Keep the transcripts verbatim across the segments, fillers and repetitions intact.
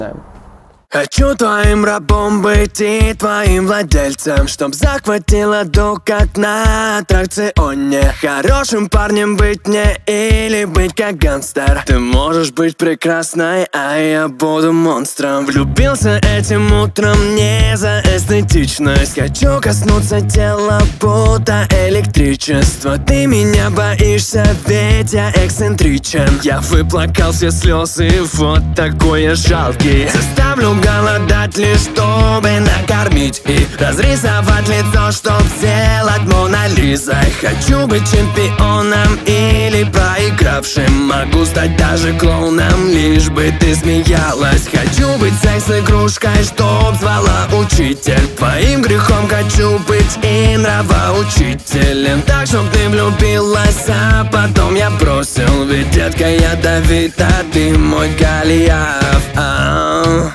Хочу твоим рабом быть и твоим владельцем, чтоб захватило дух, как на аттракционе. Хорошим парнем быть мне или быть как гангстер. Ты можешь быть прекрасной, а я буду монстром. Влюбился этим утром не за эстетичность. Хочу коснуться тела, будто электричество. Ты меня боишься, ведь я эксцентричен. Я выплакал все слезы, вот такой я жалкий. Заставлю голодать лишь чтобы накормить и разрисовать лицо, чтоб сделать Мона Лизой. Хочу быть чемпионом или проигравшим. Могу стать даже клоуном, лишь бы ты смеялась. Хочу быть секс-игрушкой, чтоб звала учитель. Твоим грехом хочу быть и нравоучителем. Так, чтоб ты влюбилась, а потом я бросил. Ведь, детка, я Давид, а ты мой Голиаф. А-а-а.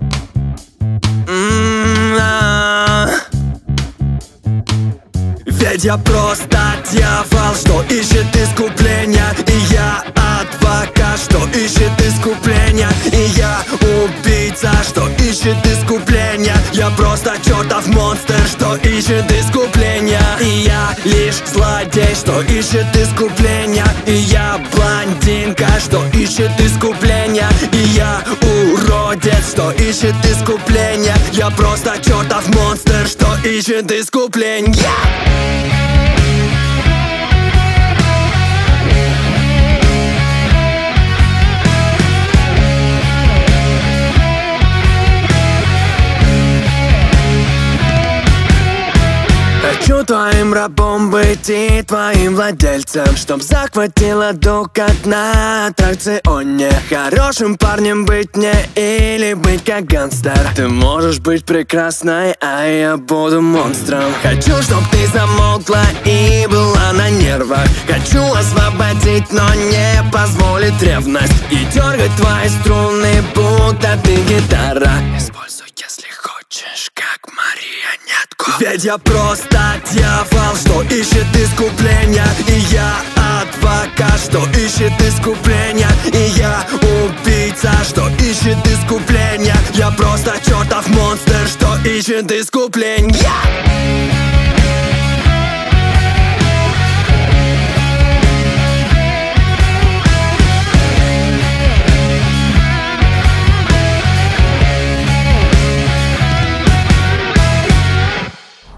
Ведь я просто дьявол, что ищет искупления. И я адвокат, что ищет искупления. И я убийца, что ищет искупления. Я просто чертов монстр, что ищет искупления. И я лишь злодей, что ищет искупления. И я блондинка, что ищет искупления. И я уродец, что ищет искупления. Я просто чертов монстр, что ищет искупления. Хочу твоим рабом быть и твоим владельцем, чтоб захватило дух, как на аттракционе. Хорошим парнем быть мне или быть как гангстер. Ты можешь быть прекрасной, а я буду монстром. Хочу, чтоб ты замолкла и была на нервах. Хочу освободить, но не позволить ревность. И дергать твои струны, будто ты гитара. Используй, если хочешь, как марионетку. Ведь я просто дьявол, что ищет искупления. И я адвокат, что ищет искупления. И я убийца, что ищет искупления. Я просто чертов монстр, что ищет искупления.